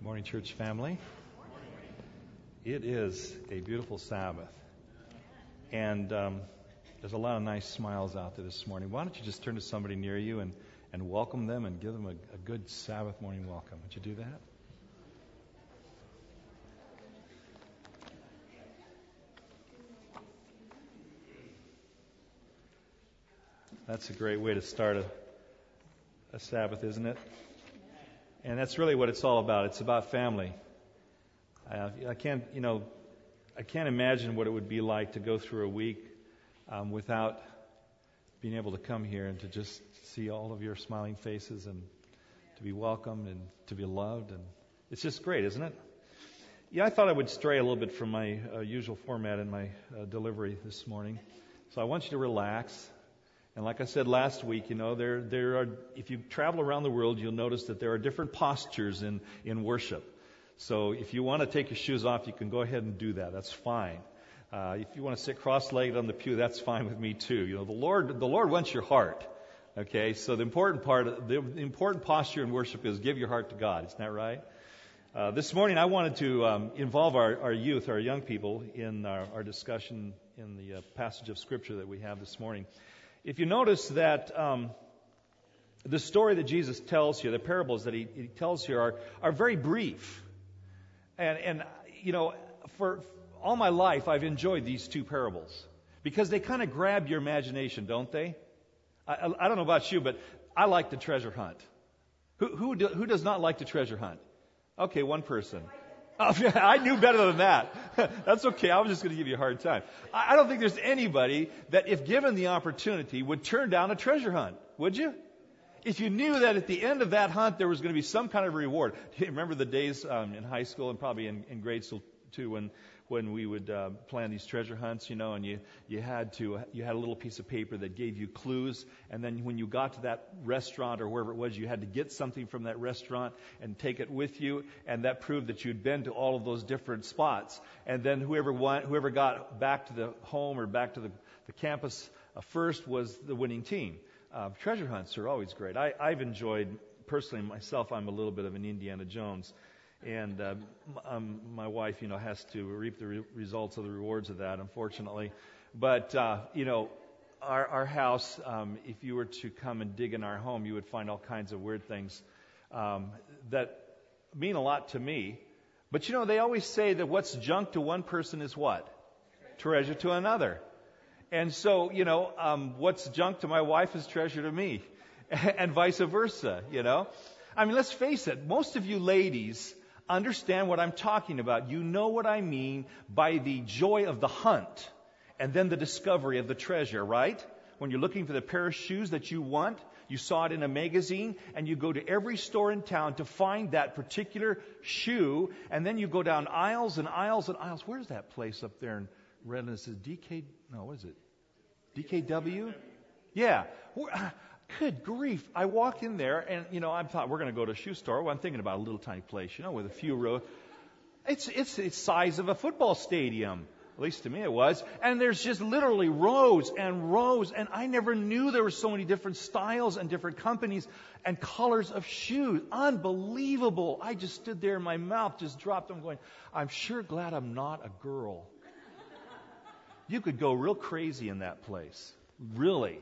Morning, church family. It is a beautiful Sabbath, and there's a lot of nice smiles out there this morning. Why don't you just turn to somebody near you and welcome them and give them a good Sabbath morning welcome? Would you do that? That's a great way to start a Sabbath, isn't it? And that's really what it's all about. It's about family. I can't imagine what it would be like to go through a week without being able to come here and to just see all of your smiling faces and to be welcomed and to be loved. And it's just great, isn't it? Yeah, I thought I would stray a little bit from my usual format in my delivery this morning. So I want you to relax. And like I said last week, there are, if you travel around the world, you'll notice that there are different postures in worship. So if you want to take your shoes off, you can go ahead and do that. That's fine. If you want to sit cross-legged on the pew, that's fine with me too. The Lord wants your heart. Okay, so the important posture in worship is give your heart to God. Isn't that right? This morning I wanted to involve our youth, our young people, in our discussion in the passage of Scripture that we have this morning. If you notice that the story that Jesus tells here, the parables that he tells here are very brief. And for all my life, I've enjoyed these two parables because they kind of grab your imagination, don't they? I don't know about you, but I like the treasure hunt. Who does not like the treasure hunt? Okay, one person. Oh, I knew better than that. That's okay. I was just going to give you a hard time. I don't think there's anybody that, if given the opportunity, would turn down a treasure hunt. Would you? If you knew that at the end of that hunt there was going to be some kind of reward. Do you remember the days in high school and probably in grade school too when we would plan these treasure hunts, and you had a little piece of paper that gave you clues, and then when you got to that restaurant or wherever it was, you had to get something from that restaurant and take it with you, and that proved that you'd been to all of those different spots. And then whoever got back to the home or back to the campus first was the winning team. Treasure hunts are always great. I've enjoyed, personally myself, I'm a little bit of an Indiana Jones. And my wife, has to reap the results of the rewards of that, unfortunately. But, our house, if you were to come and dig in our home, you would find all kinds of weird things that mean a lot to me. But, they always say that what's junk to one person is what? Treasure to another. And so, what's junk to my wife is treasure to me, and vice versa, I mean, let's face it, most of you ladies understand what I'm talking about. You know what I mean by the joy of the hunt and then the discovery of the treasure, right? When you're looking for the pair of shoes that you want, you saw it in a magazine, and you go to every store in town to find that particular shoe, and then you go down aisles and aisles and aisles. Where's that place up there in Redlands? It says what is it? DKW? Yeah. Good grief. I walk in there and, I thought we're going to go to a shoe store. Well, I'm thinking about a little tiny place, with a few rows. It's the size of a football stadium. At least to me it was. And there's just literally rows and rows. And I never knew there were so many different styles and different companies and colors of shoes. Unbelievable. I just stood there and my mouth just dropped. I'm going, I'm sure glad I'm not a girl. You could go real crazy in that place. Really.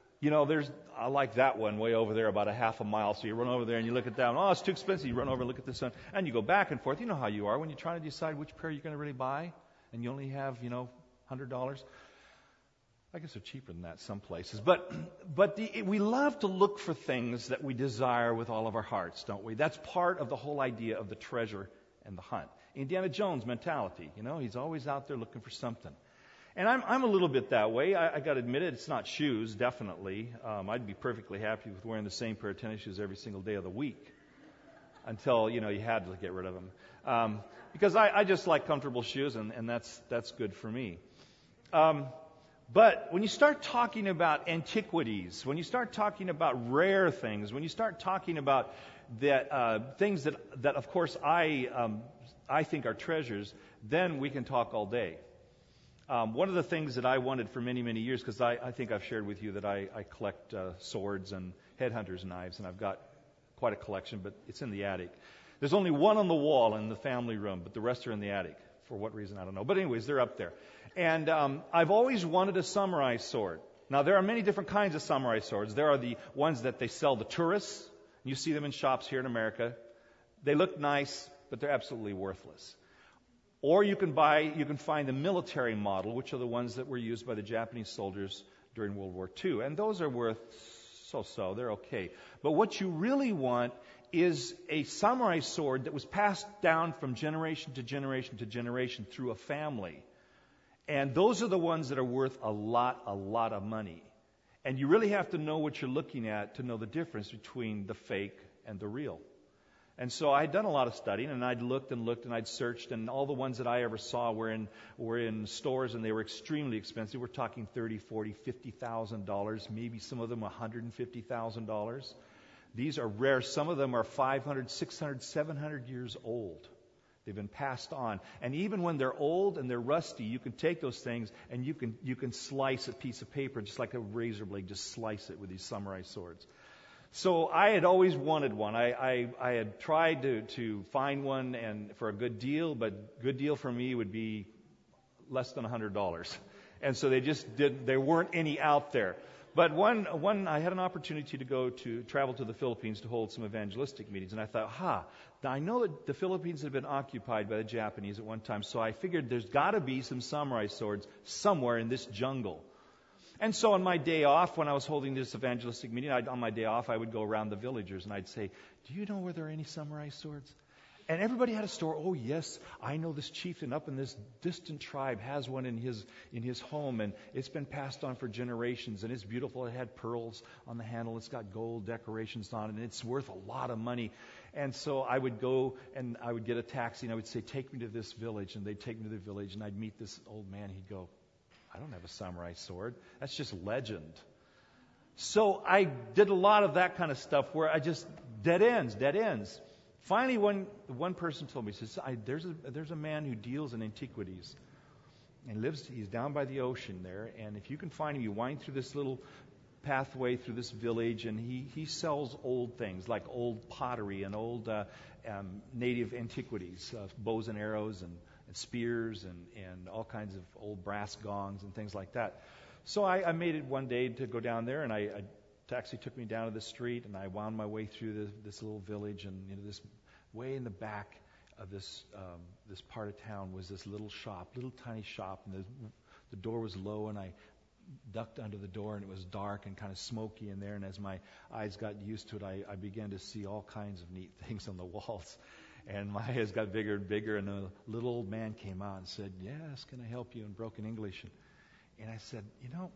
I like that one way over there about a half a mile. So you run over there and you look at that one. Oh, it's too expensive. You run over and look at this one. And you go back and forth. You know how you are when you're trying to decide which pair you're going to really buy. And you only have, $100. I guess they're cheaper than that some places. But we love to look for things that we desire with all of our hearts, don't we? That's part of the whole idea of the treasure and the hunt. Indiana Jones mentality. He's always out there looking for something. And I'm a little bit that way. I got to admit it. It's not shoes, definitely. I'd be perfectly happy with wearing the same pair of tennis shoes every single day of the week until, you had to get rid of them. Because I just like comfortable shoes, and that's good for me. But when you start talking about antiquities, when you start talking about rare things, when you start talking about that things that of course I think are treasures, then we can talk all day. One of the things that I wanted for many, many years, because I think I've shared with you that I collect swords and headhunters' knives, and I've got quite a collection, but it's in the attic. There's only one on the wall in the family room, but the rest are in the attic. For what reason, I don't know. But anyways, they're up there. And I've always wanted a samurai sword. Now, there are many different kinds of samurai swords. There are the ones that they sell to tourists. You see them in shops here in America. They look nice, but they're absolutely worthless. Or you can find the military model, which are the ones that were used by the Japanese soldiers during World War II. And those are worth so-so. They're okay. But what you really want is a samurai sword that was passed down from generation to generation to generation through a family. And those are the ones that are worth a lot of money. And you really have to know what you're looking at to know the difference between the fake and the real. And so I had done a lot of studying, and I'd looked and I'd searched, and all the ones that I ever saw were in stores, and they were extremely expensive. We're talking $30,000, $40,000, $50,000, maybe some of them $150,000. These are rare. Some of them are 500, 600, 700 years old. They've been passed on. And even when they're old and they're rusty, you can take those things and you can slice a piece of paper just like a razor blade, just slice it with these samurai swords. So I had always wanted one. I had tried to find one and for a good deal, but good deal for me would be less than $100. And so there weren't any out there. But one, I had an opportunity to travel to the Philippines to hold some evangelistic meetings, and I thought, now I know that the Philippines had been occupied by the Japanese at one time, so I figured there's got to be some samurai swords somewhere in this jungle. And so on my day off, when I was holding this evangelistic meeting, on my day off, I would go around the villagers, and I'd say, do you know where there are any samurai swords? And everybody had a story. Oh, yes, I know this chieftain up in this distant tribe has one in his home, and it's been passed on for generations, and it's beautiful. It had pearls on the handle. It's got gold decorations on it, and it's worth a lot of money. And so I would go, and I would get a taxi, and I would say, take me to this village. And they'd take me to the village, and I'd meet this old man. He'd go, I don't have a samurai sword. That's just legend. So I did a lot of that kind of stuff where I just, dead ends. Finally, one person told me, he says, there's a man who deals in antiquities and he's down by the ocean there, and if you can find him, you wind through this little pathway through this village, and he sells old things like old pottery and old native antiquities, bows and arrows and spears and all kinds of old brass gongs and things like that. So I made it one day to go down there, and a taxi took me down to the street, and I wound my way through this little village, and this way in the back of this part of town was this little tiny shop, and the door was low, and I ducked under the door, and it was dark and kind of smoky in there, and as my eyes got used to it, I began to see all kinds of neat things on the walls. And my eyes got bigger and bigger, and a little old man came out and said, yes, can I help you, in broken English? And I said,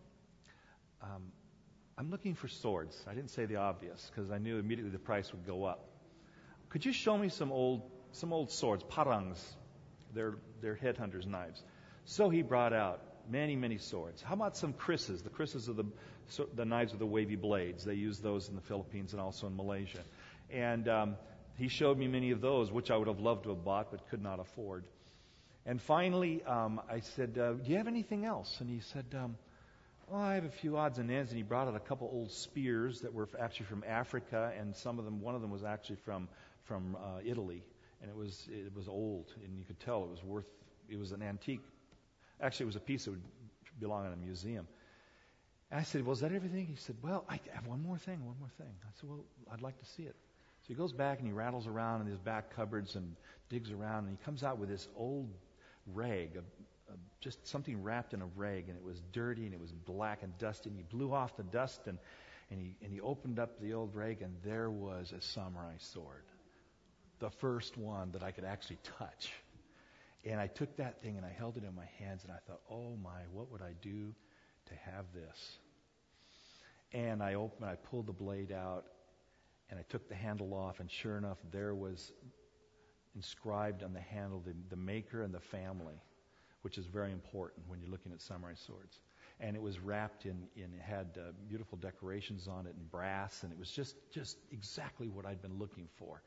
I'm looking for swords. I didn't say the obvious because I knew immediately the price would go up. Could you show me some old swords, parangs? They're headhunters' knives. So he brought out many swords. How about some krises? The krises are the knives with the wavy blades. They use those in the Philippines and also in Malaysia. And he showed me many of those, which I would have loved to have bought but could not afford. And finally, I said, do you have anything else? And he said, I have a few odds and ends. And he brought out a couple old spears that were actually from Africa, and one of them was actually from Italy, and it was old, and you could tell it was an antique. Actually, it was a piece that would belong in a museum. And I said, well, is that everything? He said, well, I have one more thing. I said, well, I'd like to see it. So he goes back and he rattles around in his back cupboards and digs around, and he comes out with this old rag, just something wrapped in a rag, and it was dirty and it was black and dusty, and he blew off the dust and he opened up the old rag, and there was a samurai sword, the first one that I could actually touch. And I took that thing and I held it in my hands, and I thought, oh my, what would I do to have this? And I pulled the blade out, and I took the handle off, and sure enough, there was inscribed on the handle the maker and the family, which is very important when you're looking at samurai swords. And it was wrapped it had beautiful decorations on it in brass, and it was just exactly what I'd been looking for.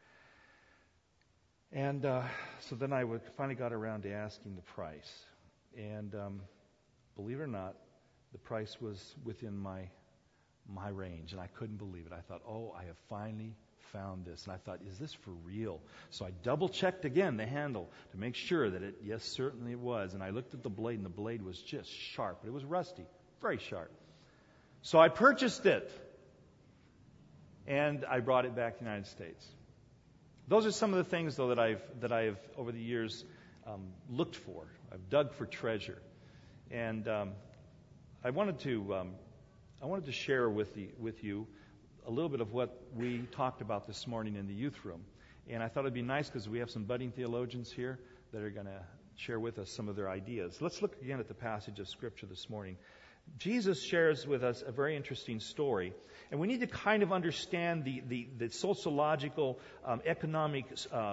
And so then I finally got around to asking the price. And believe it or not, the price was within my range, and I couldn't believe it. I thought, oh, I have finally found this. And I thought, is this for real? So I double-checked again the handle to make sure that yes, certainly it was. And I looked at the blade, and the blade was just sharp. But it was rusty, very sharp. So I purchased it, and I brought it back to the United States. Those are some of the things, though, that I've over the years looked for. I've dug for treasure, and I wanted to share with you a little bit of what we talked about this morning in the youth room. And I thought it'd be nice because we have some budding theologians here that are going to share with us some of their ideas. Let's look again at the passage of Scripture this morning. Jesus shares with us a very interesting story, and we need to kind of understand the sociological, economic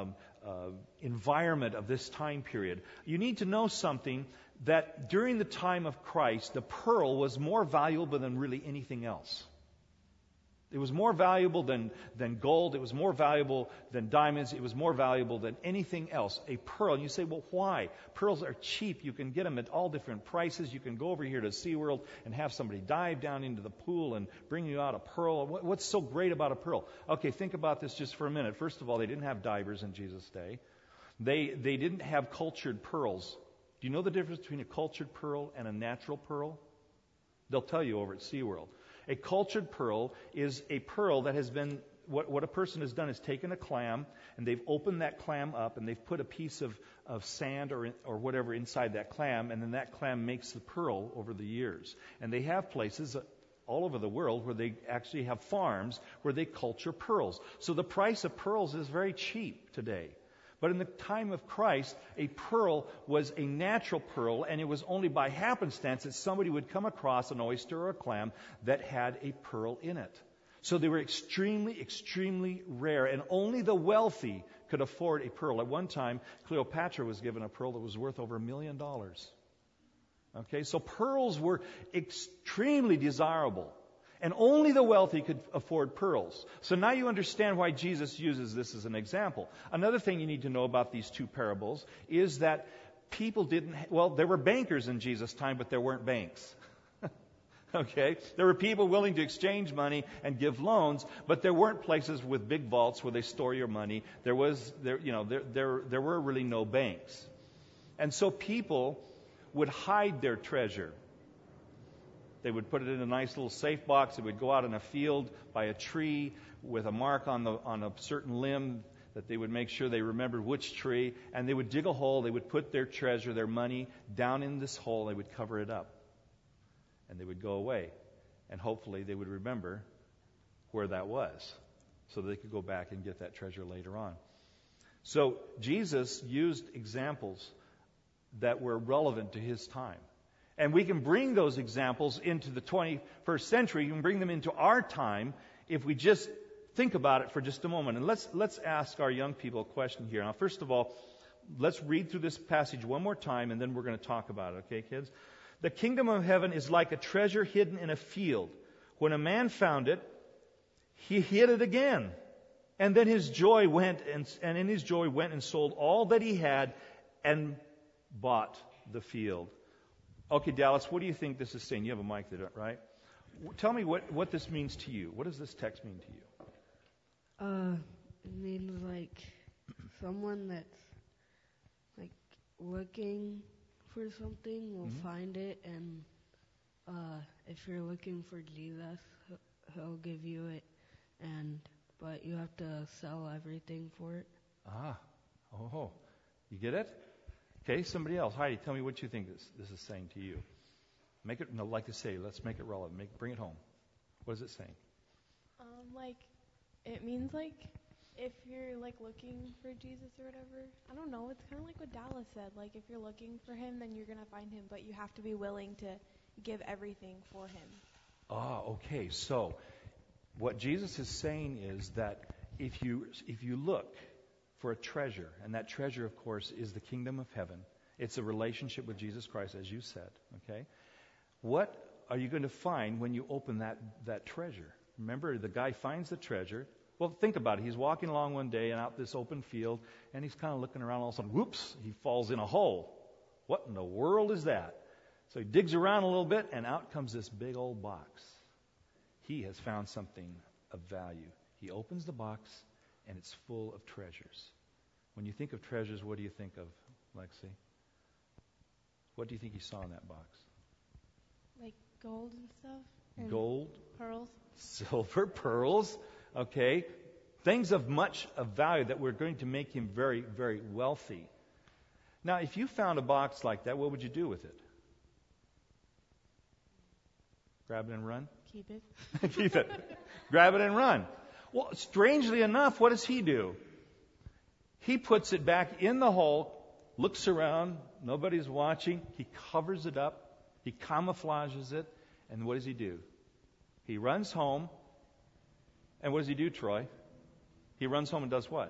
environment of this time period. You need to know something, that during the time of Christ, the pearl was more valuable than really anything else. It was more valuable than gold. It was more valuable than diamonds. It was more valuable than anything else. A pearl. And you say, well, why? Pearls are cheap. You can get them at all different prices. You can go over here to SeaWorld and have somebody dive down into the pool and bring you out a pearl. What's so great about a pearl? Okay, think about this just for a minute. First of all, they didn't have divers in Jesus' day. They didn't have cultured pearls. Do you know the difference between a cultured pearl and a natural pearl? They'll tell you over at SeaWorld. A cultured pearl is a pearl that has been, what a person has done is taken a clam, and they've opened that clam up, and they've put a piece of sand or whatever inside that clam, and then that clam makes the pearl over the years. And they have places all over the world where they actually have farms where they culture pearls. So the price of pearls is very cheap today. But in the time of Christ, a pearl was a natural pearl, and it was only by happenstance that somebody would come across an oyster or a clam that had a pearl in it. So they were extremely, extremely rare, and only the wealthy could afford a pearl. At one time, Cleopatra was given a pearl that was worth over $1 million. Okay, so pearls were extremely desirable. And only the wealthy could afford pearls. So now you understand why Jesus uses this as an example. Another thing you need to know about these two parables is that people there were bankers in Jesus' time, but there weren't banks. Okay? There were people willing to exchange money and give loans, but there weren't places with big vaults where they store your money. There were really no banks. And so people would hide their treasure. They would put it in a nice little safe box. It would go out in a field by a tree with a mark on a certain limb that they would make sure they remembered which tree. And they would dig a hole. They would put their treasure, their money, down in this hole. They would cover it up. And they would go away. And hopefully they would remember where that was, so that they could go back and get that treasure later on. So Jesus used examples that were relevant to his time. And we can bring those examples into the 21st century. You can bring them into our time if we just think about it for just a moment. And let's ask our young people a question here. Now, first of all, let's read through this passage one more time, and then we're going to talk about it. Okay, kids? The kingdom of heaven is like a treasure hidden in a field. When a man found it, he hid it again. And then his joy went, and in his joy went and sold all that he had and bought the field. Okay, Dallas, what do you think this is saying? You have a mic there, right? Tell me what this means to you. What does this text mean to you? It means like someone that's like looking for something will find it, and if you're looking for Jesus, he'll give you it, but you have to sell everything for it. You get it? Okay, somebody else. Heidi, tell me what you think this is saying to you. Make it, like I say, let's make it relevant. Bring it home. What is it saying? It means if you're looking for Jesus or whatever. I don't know. It's kind of like what Dallas said. Like if you're looking for him, then you're gonna find him, but you have to be willing to give everything for him. Okay. So what Jesus is saying is that if you look for a treasure, and that treasure, of course, is the kingdom of heaven. It's a relationship with Jesus Christ, as you said. Okay, what are you going to find when you open that treasure? Remember, the guy finds the treasure. Well, think about it. He's walking along one day and out this open field, and he's kind of looking around. All of a sudden, whoops! He falls in a hole. What in the world is that? So he digs around a little bit, and out comes this big old box. He has found something of value. He opens the box, and it's full of treasures. When you think of treasures, what do you think of, Lexi? What do you think he saw in that box? Like gold and stuff? And Gold, pearls? silver, pearls, okay? Things of much of value that were going to make him very, very wealthy. Now, if you found a box like that, what would you do with it? Grab it and run? Keep it. Keep it. Grab it and run. Well, strangely enough, what does he do? He puts it back in the hole, looks around, nobody's watching. He covers it up. He camouflages it. And what does he do? He runs home. And what does he do, Troy? He runs home and does what?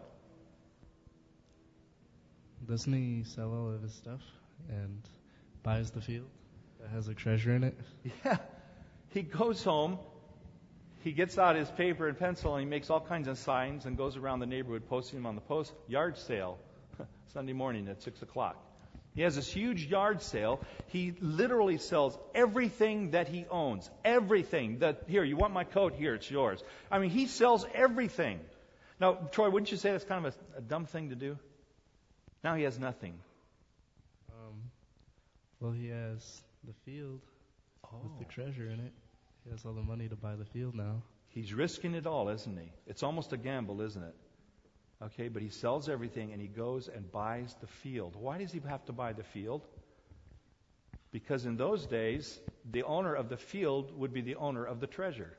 Doesn't he sell all of his stuff and buys the field that has a treasure in it? Yeah. He goes home. He gets out his paper and pencil and he makes all kinds of signs and goes around the neighborhood posting them on the post. Yard sale, Sunday morning at 6 o'clock. He has this huge yard sale. He literally sells everything that he owns. Everything. Here, you want my coat? Here, it's yours. I mean, he sells everything. Now, Troy, wouldn't you say that's kind of a dumb thing to do? Now he has nothing. Well, he has the field with the treasure in it. He has all the money to buy the field now. He's risking it all, isn't he? It's almost a gamble, isn't it? Okay, but he sells everything and he goes and buys the field. Why does he have to buy the field? Because in those days, the owner of the field would be the owner of the treasure.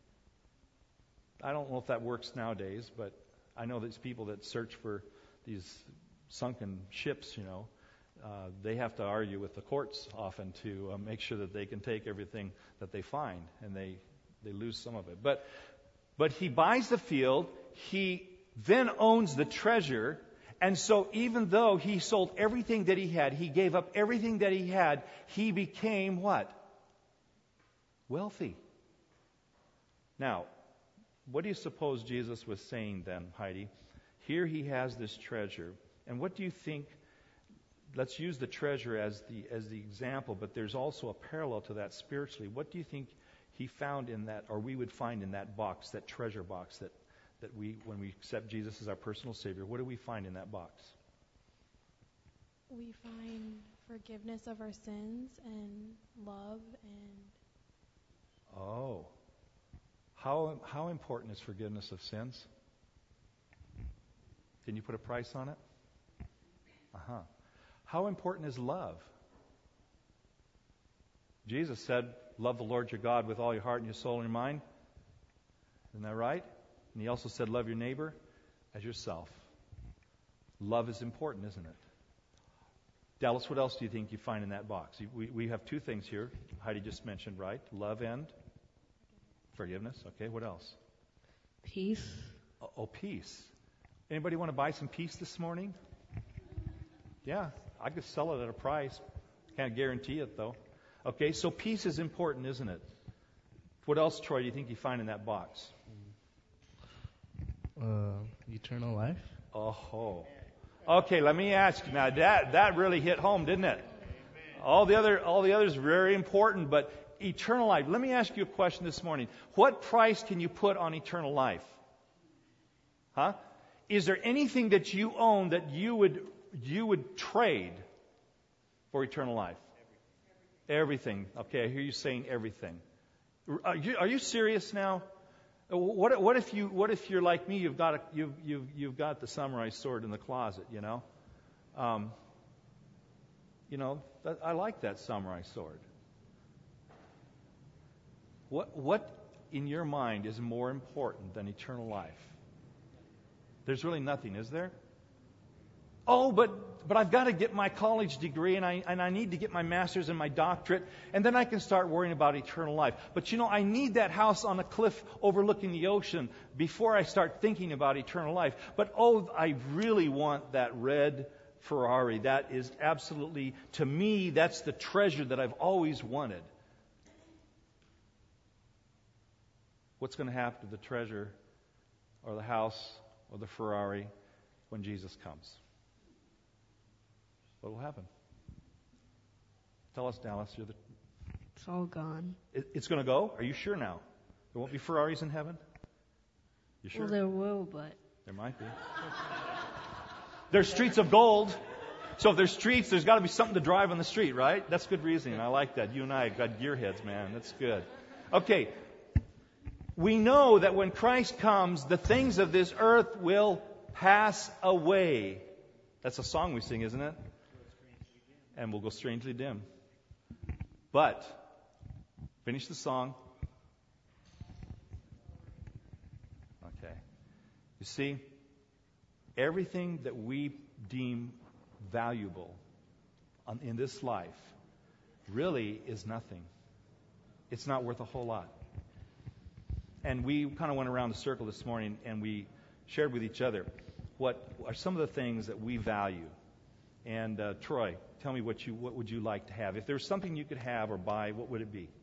I don't know if that works nowadays, but I know there's people that search for these sunken ships, they have to argue with the courts often to make sure that they can take everything that they find, and they lose some of it. But he buys the field, he then owns the treasure, and so even though he sold everything that he had, he gave up everything that he had, he became what? Wealthy. Now, what do you suppose Jesus was saying then, Heidi? Here he has this treasure, and what do you think? Let's use the treasure as the example, but there's also a parallel to that spiritually. What do you think he found in that, or we would find in that box, that treasure box that we, when we accept Jesus as our personal Savior, what do we find in that box? We find forgiveness of our sins and love and... Oh. How important is forgiveness of sins? Can you put a price on it? Uh-huh. How important is love? Jesus said, love the Lord your God with all your heart and your soul and your mind. Isn't that right? And he also said, love your neighbor as yourself. Love is important, isn't it? Dallas, what else do you think you find in that box? We have two things here. Heidi just mentioned, right? Love and forgiveness. Okay, what else? Peace. Oh, peace. Anybody want to buy some peace this morning? Yeah, I could sell it at a price. Can't guarantee it, though. Okay, so peace is important, isn't it? What else, Troy, do you think you find in that box? Eternal life. Oh. Okay, let me ask you now. That really hit home, didn't it? All the others very important, but eternal life. Let me ask you a question this morning. What price can you put on eternal life? Huh? Is there anything that you own that you would trade for eternal life? Everything. Okay, I hear you saying everything. Are you serious now? What if you're like me? You've got the samurai sword in the closet. I like that samurai sword. What in your mind is more important than eternal life? There's really nothing, is there? Oh, but I've got to get my college degree, and I need to get my master's and my doctorate, and then I can start worrying about eternal life. But I need that house on a cliff overlooking the ocean before I start thinking about eternal life. But I really want that red Ferrari. That is absolutely, to me, that's the treasure that I've always wanted. What's going to happen to the treasure or the house or the Ferrari when Jesus comes? What will happen? Tell us, Dallas. It's all gone. It's going to go? Are you sure now? There won't be Ferraris in heaven? You sure? Well, there will, but There might be. There's streets of gold. So if there's streets, there's got to be something to drive on the street, right? That's good reasoning. I like that. You and I have got gearheads, man. That's good. Okay. We know that when Christ comes, the things of this earth will pass away. That's a song we sing, isn't it? And will go strangely dim. But, finish the song. Okay. You see, everything that we deem valuable in this life really is nothing. It's not worth a whole lot. And we kind of went around the circle this morning and we shared with each other what are some of the things that we value. And Troy, tell me what would you like to have? If there's something you could have or buy, what would it be?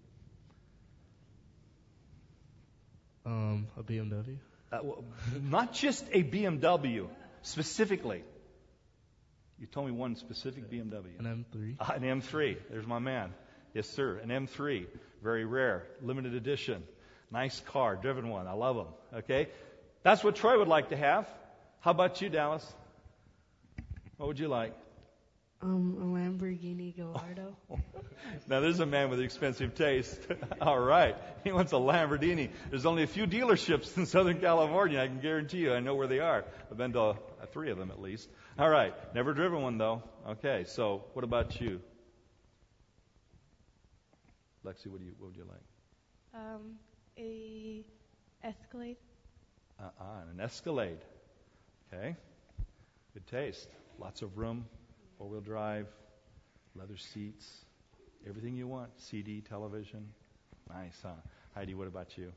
A BMW. Well, not just a BMW, specifically. You told me one specific BMW. An M3. An M3. There's my man. Yes, sir. An M3. Very rare. Limited edition. Nice car. Driven one. I love them. Okay? That's what Troy would like to have. How about you, Dallas? What would you like? a Lamborghini Gallardo. Now, there's a man with expensive taste. All right. He wants a Lamborghini. There's only a few dealerships in Southern California, I can guarantee you. I know where they are. I've been to 3 of them at least. All right. Never driven one, though. Okay. So, what about you? Lexi, what would you like? A Escalade. An Escalade. Okay. Good taste. Lots of room. 4-wheel drive. Leather seats. Everything you want. CD, television. Nice, huh? Heidi, what about you?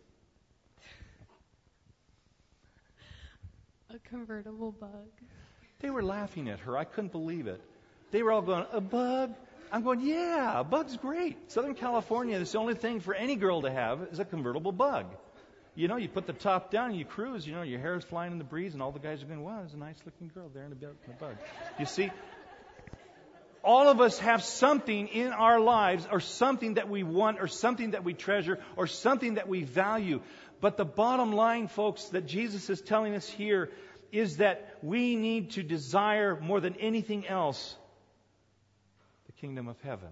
A convertible Bug. They were laughing at her. I couldn't believe it. They were all going, a Bug? I'm going, yeah, a Bug's great. Southern California, it's the only thing for any girl to have is a convertible Bug. You know, you put the top down and you cruise, you know, your hair is flying in the breeze and all the guys are going, wow, there's a nice looking girl there in a Bug. You see, all of us have something in our lives or something that we want or something that we treasure or something that we value. But the bottom line, folks, that Jesus is telling us here is that we need to desire more than anything else the kingdom of heaven.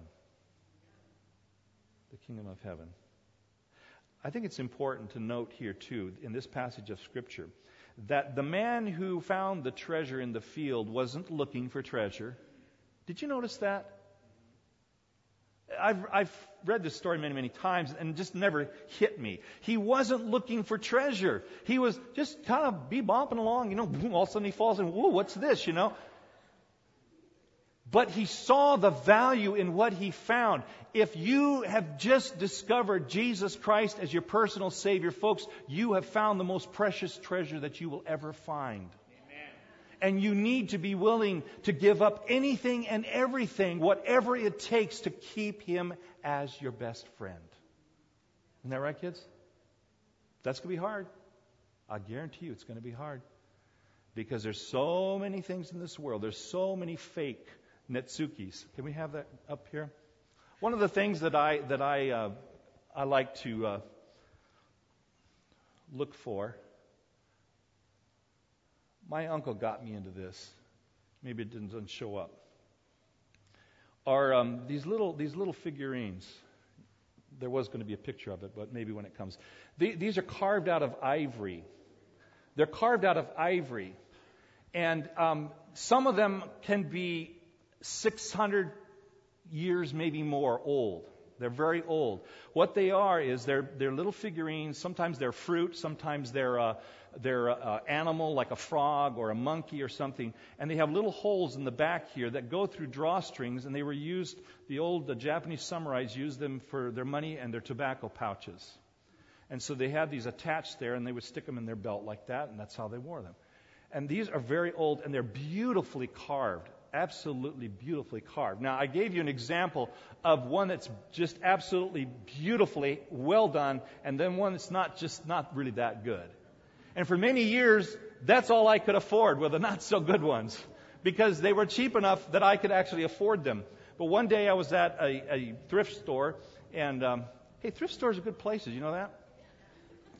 The kingdom of heaven. I think it's important to note here, too, in this passage of Scripture, that the man who found the treasure in the field wasn't looking for treasure. Did you notice that? I've read this story many, many times and it just never hit me. He wasn't looking for treasure. He was just kind of bebopping along, you know, boom, all of a sudden he falls in, whoa, what's this, you know? But he saw the value in what he found. If you have just discovered Jesus Christ as your personal Savior, folks, you have found the most precious treasure that you will ever find. And you need to be willing to give up anything and everything, whatever it takes to keep Him as your best friend. Isn't that right, kids? That's going to be hard. I guarantee you it's going to be hard. Because there's so many things in this world. There's so many fake Netsukis. Can we have that up here? One of the things that I like to look for. My uncle got me into this. Maybe it doesn't show up. Are these little figurines? There was going to be a picture of it, but maybe when it comes. These are carved out of ivory. They're carved out of ivory, and some of them can be 600 years, maybe more old. They're very old. What they are is they're little figurines. Sometimes they're fruit. Sometimes they're animal like a frog or a monkey or something. And they have little holes in the back here that go through drawstrings. And they were used, the old Japanese samurais used them for their money and their tobacco pouches. And so they had these attached there and they would stick them in their belt like that. And that's how they wore them. And these are very old and they're beautifully carved. Absolutely beautifully carved. Now, I gave you an example of one that's just absolutely beautifully well done, and then one that's not really that good. And for many years, that's all I could afford were the not so good ones, because they were cheap enough that I could actually afford them. But one day I was at a thrift store, and hey, thrift stores are good places. You know that?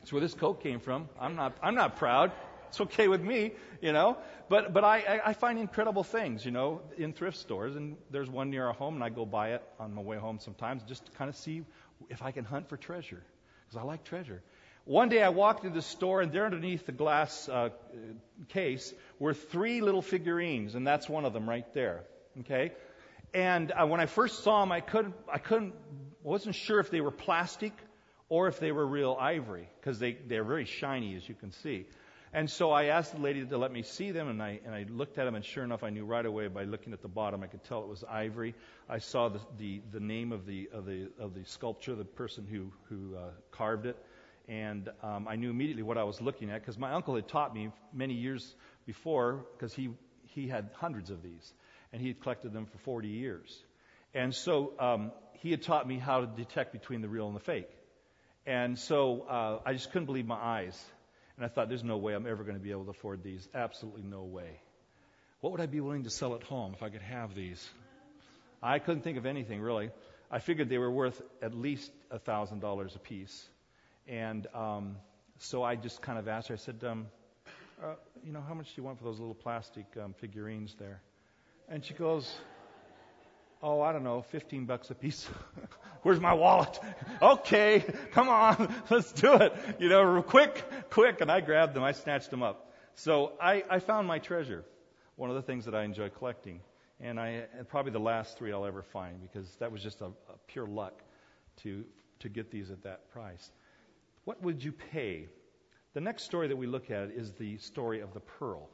That's where this coat came from. I'm not proud. It's okay with me, you know. But I find incredible things, you know, in thrift stores. And there's one near our home, and I go by it on my way home sometimes just to kind of see if I can hunt for treasure, because I like treasure. One day I walked into the store, and there underneath the glass case were 3 little figurines, and that's one of them right there. Okay, and when I first saw them, I wasn't sure if they were plastic or if they were real ivory, because they're very shiny, as you can see. And so I asked the lady to let me see them, and I looked at them, and sure enough, I knew right away by looking at the bottom, I could tell it was ivory. I saw the name of the sculpture, the person who carved it, and I knew immediately what I was looking at, because my uncle had taught me many years before, because he had hundreds of these, and he had collected them for 40 years. And so he had taught me how to detect between the real and the fake. And so I just couldn't believe my eyes. And I thought, there's no way I'm ever going to be able to afford these. Absolutely no way. What would I be willing to sell at home if I could have these? I couldn't think of anything, really. I figured they were worth at least $1,000 a piece. And so I just kind of asked her, I said, you know, how much do you want for those little plastic figurines there? And she goes, oh, I don't know, $15 a piece. Where's my wallet? Okay, come on, let's do it. You know, quick. And I grabbed them, I snatched them up. So I found my treasure, one of the things that I enjoy collecting. And probably the last 3 I'll ever find, because that was just a pure luck to get these at that price. What would you pay? The next story that we look at is the story of the pearl.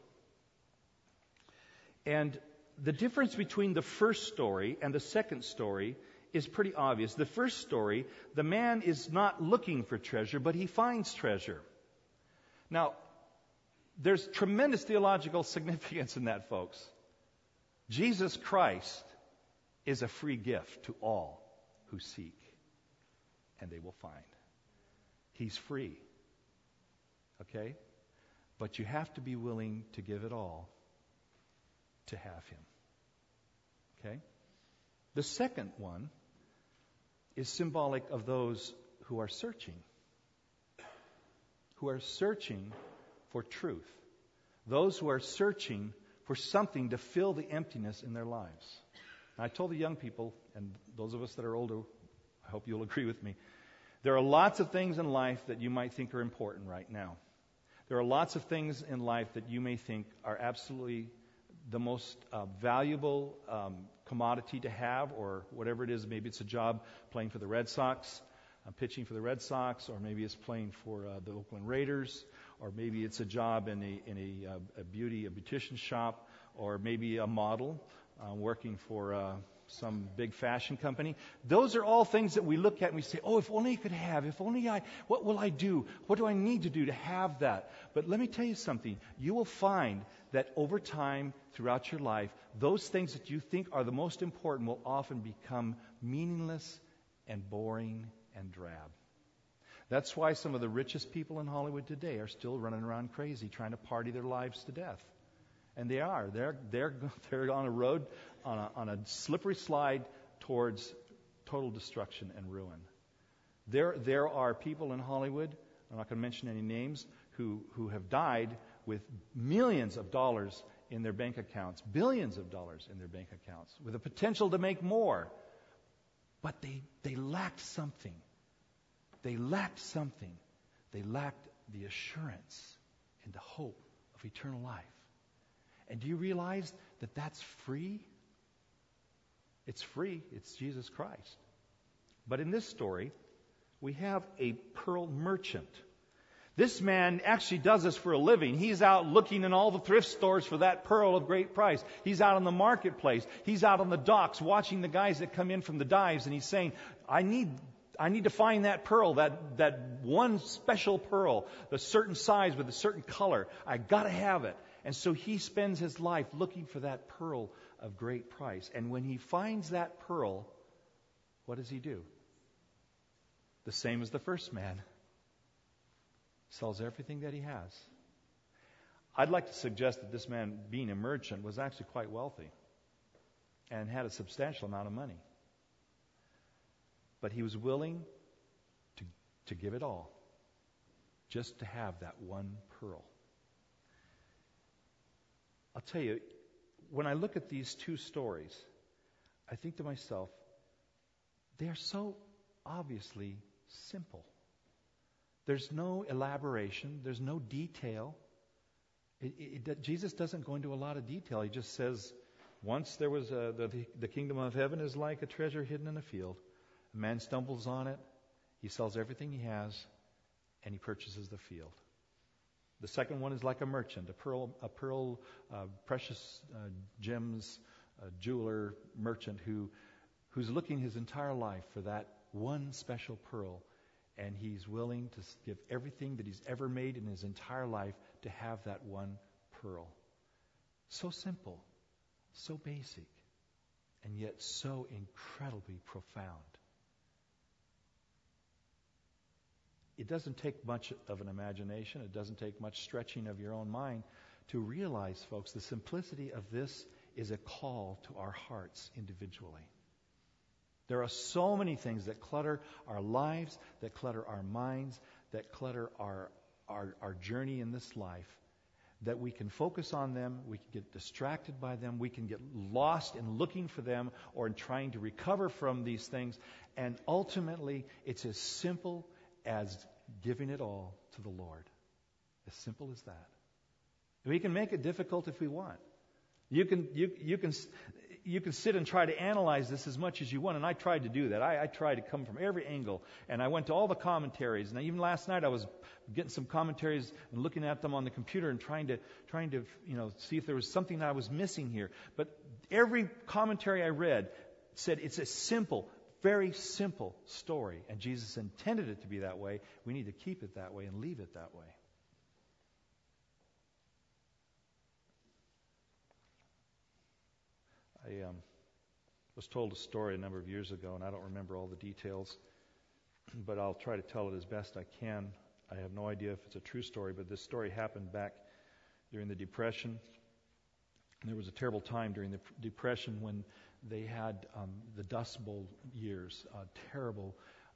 And the difference between the first story and the second story is pretty obvious. The first story, the man is not looking for treasure, but he finds treasure. Now, there's tremendous theological significance in that, folks. Jesus Christ is a free gift to all who seek, and they will find. He's free. Okay? But you have to be willing to give it all to have him. Okay? The second one is symbolic of those who are searching for truth. Those who are searching for something to fill the emptiness in their lives. And I told the young people, and those of us that are older, I hope you'll agree with me, there are lots of things in life that you might think are important right now. There are lots of things in life that you may think are absolutely the most valuable commodity to have, or whatever it is. Maybe it's a job playing for the Red Sox, pitching for the Red Sox, or maybe it's playing for the Oakland Raiders, or maybe it's a job in a beautician shop, or maybe a model working for some big fashion company. Those are all things that we look at and we say, oh, if only I could have, what will I do? What do I need to do to have that? But let me tell you something. You will find that over time, throughout your life, those things that you think are the most important will often become meaningless and boring and drab. That's why some of the richest people in Hollywood today are still running around crazy, trying to party their lives to death. And they are. They're on a road, on a slippery slide towards total destruction and ruin. There are people in Hollywood, I'm not going to mention any names, who have died with millions of dollars in their bank accounts, billions of dollars in their bank accounts, with the potential to make more. But they lacked something. They lacked something. They lacked the assurance and the hope of eternal life. And do you realize that that's free? It's free. It's Jesus Christ. But in this story, we have a pearl merchant. This man actually does this for a living. He's out looking in all the thrift stores for that pearl of great price. He's out on the marketplace. He's out on the docks watching the guys that come in from the dives, and he's saying, I need to find that pearl, that one special pearl, the certain size with a certain color. I got to have it. And so he spends his life looking for that pearl of great price. And when he finds that pearl, what does he do? The same as the first man. Sells everything that he has. I'd like to suggest that this man, being a merchant, was actually quite wealthy and had a substantial amount of money. But he was willing to give it all just to have that one pearl. I'll tell you, when I look at these two stories, I think to myself, they are so obviously simple. There's no elaboration. There's no detail. Jesus doesn't go into a lot of detail. He just says, once there was the kingdom of heaven is like a treasure hidden in a field. A man stumbles on it. He sells everything he has, and he purchases the field. The second one is like a merchant, precious gems, jeweler merchant who's looking his entire life for that one special pearl, and he's willing to give everything that he's ever made in his entire life to have that one pearl. So simple, so basic, and yet so incredibly profound. It doesn't take much of an imagination. It doesn't take much stretching of your own mind to realize, folks, the simplicity of this is a call to our hearts individually. There are so many things that clutter our lives, that clutter our minds, that clutter our journey in this life, that we can focus on them, we can get distracted by them, we can get lost in looking for them or in trying to recover from these things, and ultimately it's as simple as giving it all to the Lord. As simple as that. We can make it difficult if we want. You can sit and try to analyze this as much as you want, and I tried to do that. I tried to come from every angle, and I went to all the commentaries. And even last night, I was getting some commentaries and looking at them on the computer and trying to see if there was something that I was missing here. But every commentary I read said it's a simple, very simple story, and Jesus intended it to be that way. We need to keep it that way and leave it that way. I was told a story a number of years ago, and I don't remember all the details, but I'll try to tell it as best I can. I have no idea if it's a true story, but this story happened back during the Depression. There was a terrible time during the Depression when they had the Dust Bowl years, terrible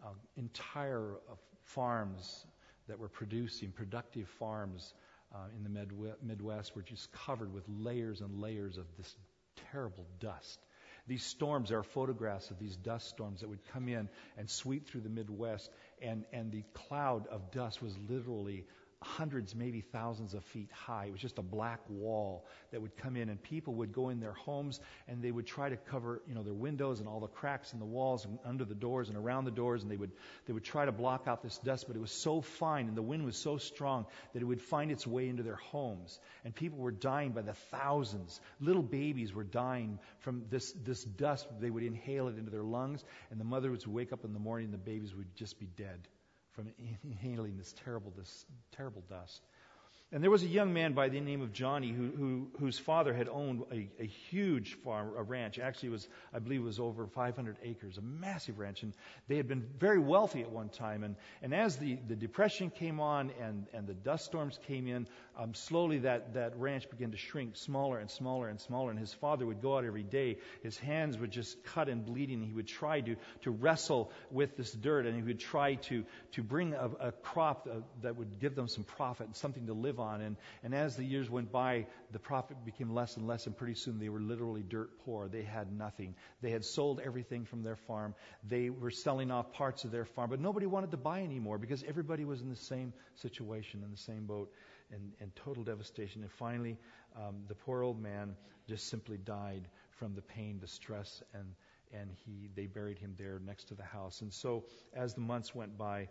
entire farms that were productive farms in the Midwest were just covered with layers and layers of this terrible dust. These storms, there are photographs of these dust storms that would come in and sweep through the Midwest, and the cloud of dust was literally hundreds, maybe thousands of feet high. It was just a black wall that would come in, and people would go in their homes and they would try to cover, their windows and all the cracks in the walls and under the doors and around the doors, and they would try to block out this dust, but it was so fine and the wind was so strong that it would find its way into their homes. And people were dying by the thousands. Little babies were dying from this dust. They would inhale it into their lungs, and the mother would wake up in the morning and the babies would just be dead from inhaling this terrible dust. And there was a young man by the name of Johnny whose father had owned a huge farm, a ranch. Actually, I believe it was over 500 acres, a massive ranch. And they had been very wealthy at one time. And as the Depression came on and the dust storms came in, slowly that ranch began to shrink smaller and smaller and smaller. And his father would go out every day. His hands would just cut and bleeding. And he would try to wrestle with this dirt. And he would try to bring a crop that would give them some profit and something to live on. And as the years went by, the profit became less and less, and pretty soon they were literally dirt poor. They had nothing. They had sold everything from their farm. They were selling off parts of their farm, but nobody wanted to buy anymore because everybody was in the same situation, in the same boat, and total devastation. And finally, the poor old man just simply died from the pain, the stress, and they buried him there next to the house. And so as the months went by,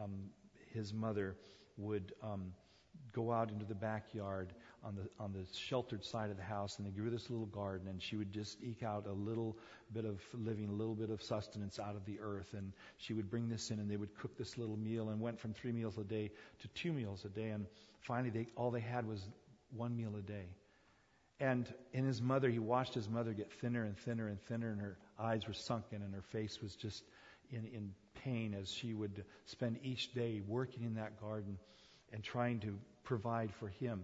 his mother would go out into the backyard on the sheltered side of the house, and they grew this little garden, and she would just eke out a little bit of living, a little bit of sustenance out of the earth, and she would bring this in, and they would cook this little meal, and went from 3 meals a day to 2 meals a day, and finally all they had was 1 meal a day. And in his mother, he watched his mother get thinner and thinner and thinner, and her eyes were sunken, and her face was just in pain as she would spend each day working in that garden and trying to provide for him.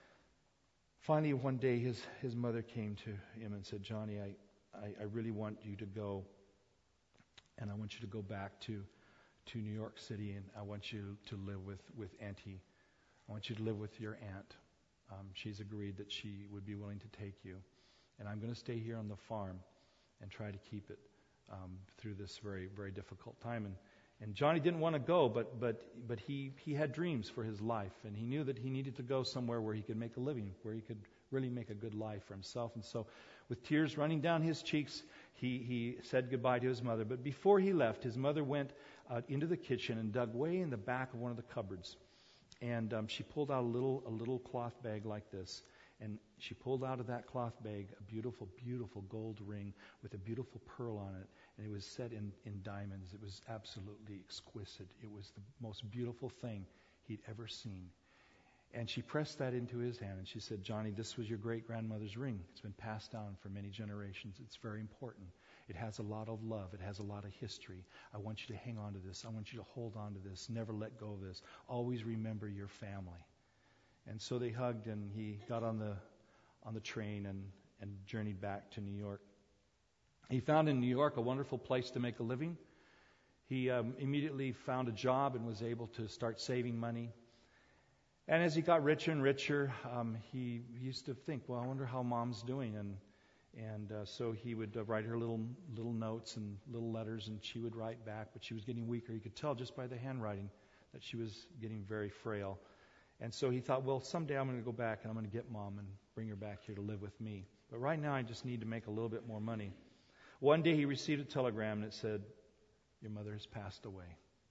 Finally, one day, his mother came to him and said, "Johnny, I really want you to go, and I want you to go back to to New York City, and I want you to live with Auntie. I want you to live with your aunt. She's agreed that she would be willing to take you. And I'm going to stay here on the farm and try to keep it through this very, very difficult time. And Johnny didn't want to go, but he had dreams for his life, and he knew that he needed to go somewhere where he could make a living, where he could really make a good life for himself. And so, with tears running down his cheeks, he said goodbye to his mother. But before he left, his mother went into the kitchen and dug way in the back of one of the cupboards. And she pulled out a little cloth bag like this. And she pulled out of that cloth bag a beautiful, beautiful gold ring with a beautiful pearl on it. And it was set in diamonds. It was absolutely exquisite. It was the most beautiful thing he'd ever seen. And she pressed that into his hand, and she said, Johnny, this was your great-grandmother's ring. It's been passed down for many generations. It's very important. It has a lot of love. It has a lot of history. I want you to hang on to this. I want you to hold on to this. Never let go of this. Always remember your family. And so they hugged, and he got on the train and journeyed back to New York. He found in New York a wonderful place to make a living. He immediately found a job and was able to start saving money. And as he got richer and richer, he used to think, well, I wonder how Mom's doing. And so he would write her little notes and little letters, and she would write back. But she was getting weaker. He could tell just by the handwriting that she was getting very frail. And so he thought, well, someday I'm going to go back and I'm going to get Mom and bring her back here to live with me. But right now I just need to make a little bit more money. One day he received a telegram, and it said, your mother has passed away.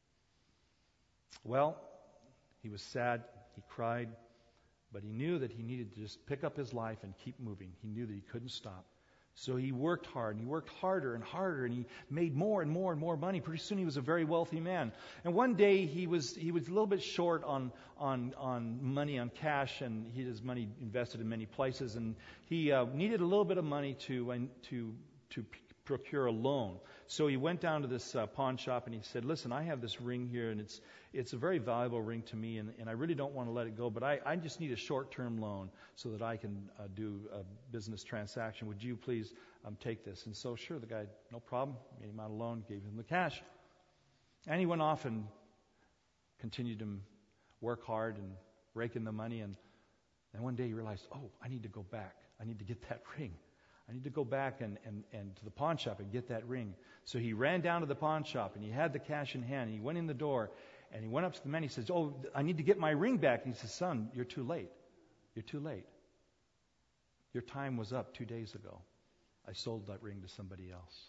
Well, he was sad. He cried, but he knew that he needed to just pick up his life and keep moving. He knew that he couldn't stop. So he worked hard, and he worked harder and harder, and he made more and more and more money. Pretty soon he was a very wealthy man. And one day he was a little bit short on money, on cash, and he had his money invested in many places, and he needed a little bit of money to procure a loan. So he went down to this pawn shop, and he said, listen, I have this ring here, and it's a very valuable ring to me, and I really don't want to let it go, but I just need a short-term loan so that I can do a business transaction. Would you please take this? And so, sure, the guy, no problem, made him out a loan, gave him the cash. And he went off and continued to work hard and rake in the money, and one day he realized, oh, I need to go back. I need to get that ring. I need to go back and to the pawn shop and get that ring. So he ran down to the pawn shop, and he had the cash in hand, and he went in the door, and he went up to the man. He says, oh, I need to get my ring back. And he says, son, you're too late. You're too late. Your time was up 2 days ago. I sold that ring to somebody else.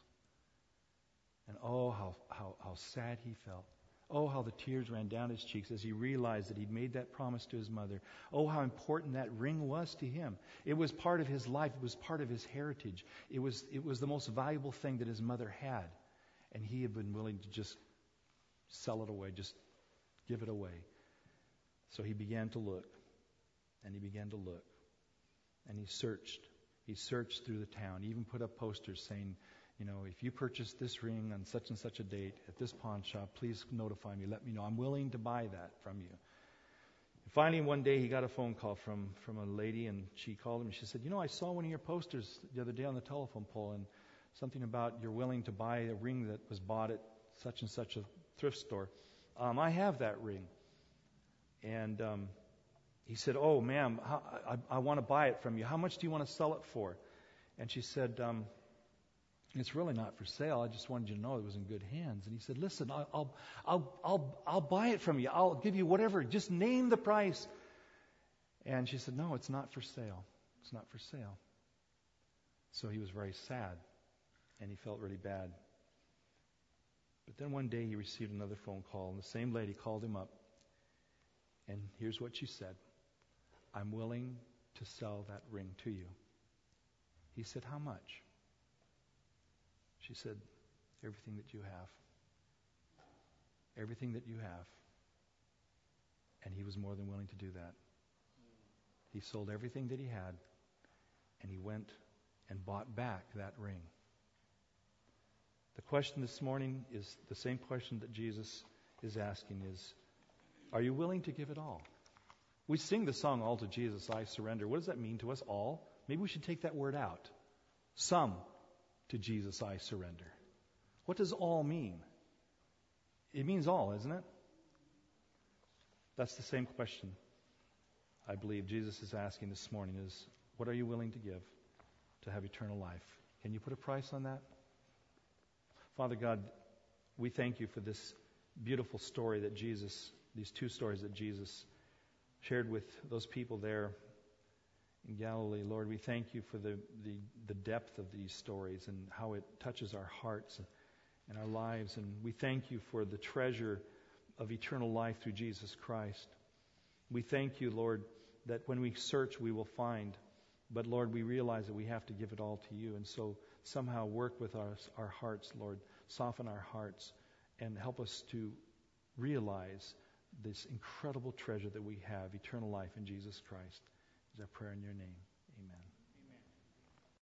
And oh, how sad he felt. Oh, how the tears ran down his cheeks as he realized that he'd made that promise to his mother. Oh, how important that ring was to him. It was part of his life. It was part of his heritage. It was the most valuable thing that his mother had. And he had been willing to just sell it away, just give it away. So he began to look, and he began to look. And he searched. He searched through the town. He even put up posters saying, you know, if you purchase this ring on such and such a date at this pawn shop, please notify me. Let me know. I'm willing to buy that from you. And finally, one day he got a phone call from a lady, and she called him and she said, you know, I saw one of your posters the other day on the telephone pole, and something about you're willing to buy a ring that was bought at such and such a thrift store. I have that ring. And he said, oh, ma'am, I want to buy it from you. How much do you want to sell it for? And she said, it's really not for sale. I just wanted you to know it was in good hands. And he said, listen, I'll buy it from you. I'll give you whatever. Just name the price. And she said, no, it's not for sale. It's not for sale. So he was very sad, and he felt really bad. But then one day he received another phone call, and the same lady called him up. And here's what she said. I'm willing to sell that ring to you. He said, how much? She said, everything that you have. Everything that you have. And he was more than willing to do that. He sold everything that he had, and he went and bought back that ring. The question this morning is the same question that Jesus is asking is, are you willing to give it all? We sing the song, All to Jesus I Surrender. What does that mean to us, all? Maybe we should take that word out. Some to Jesus I surrender. What does all mean? It means all, isn't it? That's the same question I believe Jesus is asking this morning is, what are you willing to give to have eternal life? Can you put a price on that? Father God, we thank you for this beautiful story that Jesus, these two stories that Jesus shared with those people there in Galilee. Lord, we thank you for the depth of these stories and how it touches our hearts and our lives. And we thank you for the treasure of eternal life through Jesus Christ. We thank you, Lord, that when we search, we will find. But, Lord, we realize that we have to give it all to you. And so somehow work with our hearts, Lord. Soften our hearts and help us to realize this incredible treasure that we have, eternal life in Jesus Christ. Is our prayer in your name.